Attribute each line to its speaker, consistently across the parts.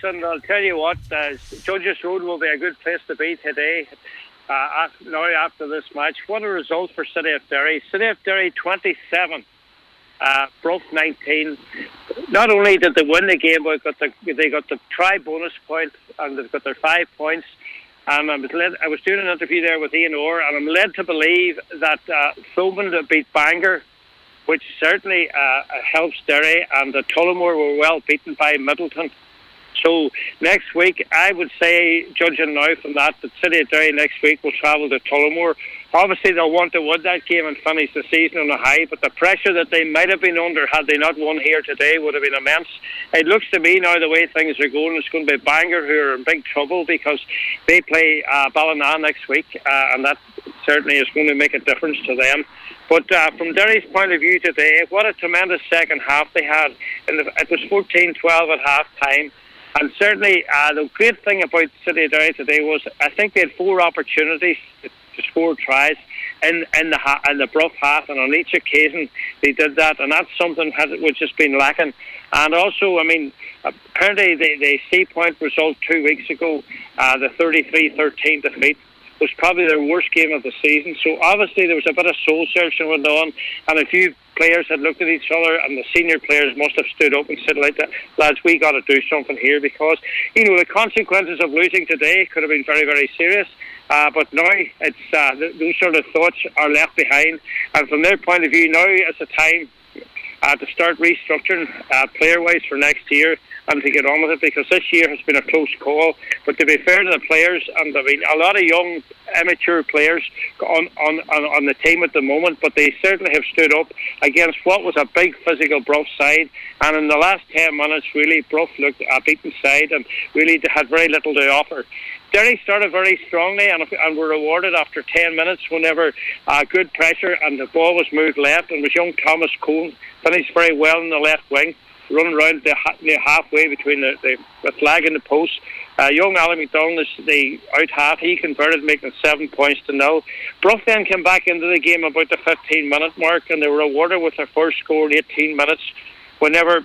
Speaker 1: and I'll tell you what, Judges Road will be a good place to be today. Now after this match, what a result for City of Derry. City of Derry 27, Bruff 19. Not only did they win the game, but they got the try bonus point, and they've got their 5 points. And I was doing an interview there with Ian Orr, and I'm led to believe that Thomond beat Bangor, which certainly helps Derry, and Tullamore were well beaten by Middleton. So next week, I would say, judging now from that City of Derry next week will travel to Tullamore. Obviously, they'll want to win that game and finish the season on a high, but the pressure that they might have been under had they not won here today would have been immense. It looks to me now, the way things are going, it's going to be Bangor who are in big trouble because they play Ballina next week, and that certainly is going to make a difference to them. But from Derry's point of view today, what a tremendous second half they had. It was 14-12 at half time. And certainly the great thing about City of Derry today was I think they had 4 opportunities to score tries in the Bruff half, and on each occasion they did that, and that's something which has been lacking. And also, I mean, apparently the Sea Point result 2 weeks ago, the 33-13 defeat, was probably their worst game of the season. So obviously there was a bit of soul searching went on, and a few players had looked at each other, and the senior players must have stood up and said, like, lads, we got to do something here, because the consequences of losing today could have been very, very serious. But now it's those sort of thoughts are left behind, and from their point of view, now is the time to start restructuring player-wise for next year and to get on with it, because this year has been a close call. But to be fair to the players, and I mean a lot of young amateur players on the team at the moment, but they certainly have stood up against what was a big physical Bruff side, and in the last 10 minutes really Bruff looked a beaten side and really had very little to offer. Derry started very strongly and were rewarded after 10 minutes whenever good pressure and the ball was moved left, and was young Thomas Cole finished very well in the left wing, running around near halfway between the flag and the post. Young Alan McDonald is the out half. He converted, making 7 points to 0. Bruff then came back into the game about the 15-minute mark, and they were rewarded with their first score in 18 minutes whenever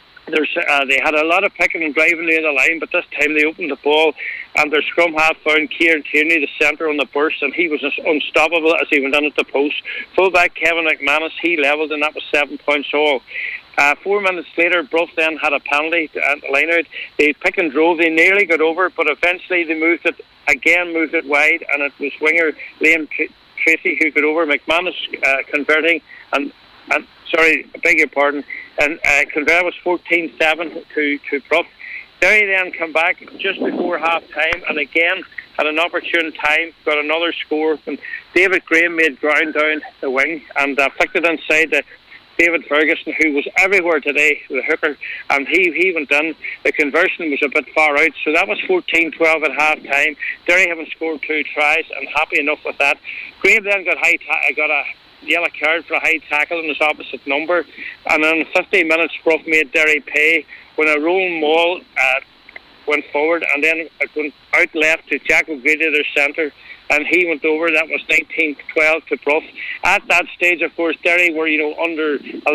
Speaker 1: they had a lot of picking and driving near the line, but this time they opened the ball, and their scrum half found Kieran Tierney, the centre, on the burst, and he was unstoppable as he went in at the post. Fullback Kevin McManus, he levelled, and that was 7 points all. 4 minutes later, Bruff then had a penalty at the line out. They pick and drove, they nearly got over, but eventually they moved it wide, and it was winger Liam Tracy who got over. McManus converting, and sorry, I beg your pardon, and converted was 14-7 to Bruff. Derry then come back just before half time, and again at an opportune time got another score, and David Graham made ground down the wing and flicked it inside the David Ferguson, who was everywhere today, the hooker, and he went in. The conversion was a bit far out, so that was 14-12 at half time. Derry haven't scored 2 tries, and happy enough with that. Graham then got a yellow card for a high tackle in his opposite number, and in 15 minutes Bruff made Derry pay when a rolling maul went forward, and then it went out left to Jack O'Grady, their centre, and he went over. That was 19-12 to Bruff. At that stage, of course, Derry were under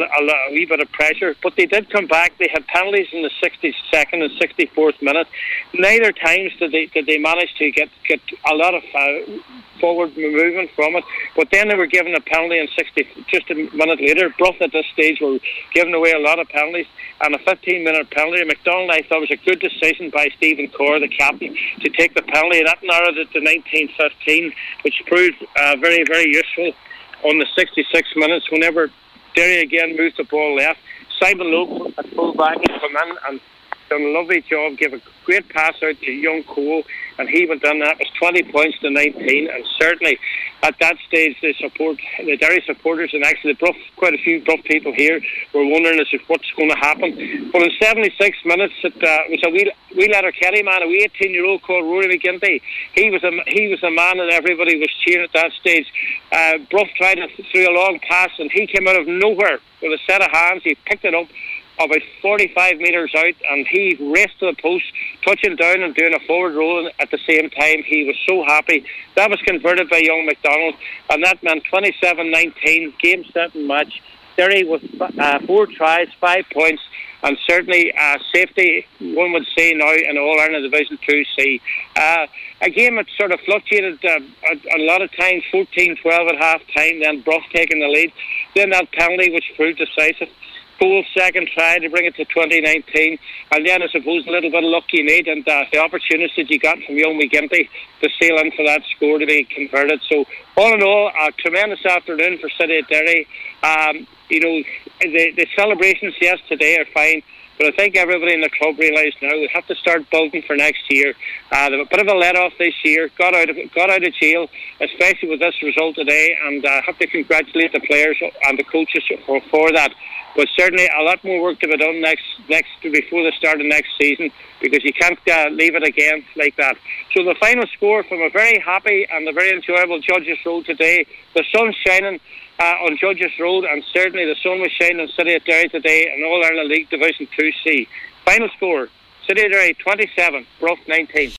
Speaker 1: a wee bit of pressure, but they did come back. They had penalties in the 62nd and 64th minute. Neither times did they manage to get a lot of forward movement from it, but then they were given a penalty in just a minute later. Bruff at this stage were giving away a lot of penalties, and a 15-minute penalty. McDonald, I thought, was a good decision by Stephen Corr, the captain, to take the penalty. That narrowed it to 19-15, which proved very, very useful on the 66 minutes whenever Derry again moved the ball left. Simon Lowe at full back had come in and done a lovely job, gave a great pass out to young Cole, and he went in. That was 20 points to 19, and certainly at that stage the Derry supporters, and actually quite a few Bruff people here, were wondering as if what's going to happen. But in 76 minutes it was a wee Letterkenny man, a wee 18-year-old called Rory McGinty. He was a man that everybody was cheering at that stage. Bruff tried to throw a long pass, and he came out of nowhere with a set of hands. He picked it up about 45 metres out, and he raced to the post, touching down and doing a forward roll at the same time. He was so happy. That was converted by young McDonald, and that meant 27-19, game, set and match. Derry with 4 tries, 5 points, and certainly safety, one would say now, in All-Ireland Division 2C. A game that sort of fluctuated a lot of times, 14-12 at half-time, then Bruff taking the lead. Then that penalty, which proved decisive. Full second try to bring it to 2019, and then I suppose a little bit of luck you need, and the opportunities that you got from Young McGinty to sail in for that score to be converted. So all in all, a tremendous afternoon for City of Derry. The celebrations, yes, today are fine, but I think everybody in the club realise now we have to start building for next year. They have a bit of a let-off this year, got out of jail, especially with this result today, and I have to congratulate the players and the coaches for that. But certainly a lot more work to be done before the start of next season, because you can't leave it again like that. So the final score from a very happy and a very enjoyable Judges Road today. The sun's shining on Judges Road, and certainly the sun was shining on City of Derry today in All-Ireland League Division 2C. Final score, City of Derry 27, Bruff 19.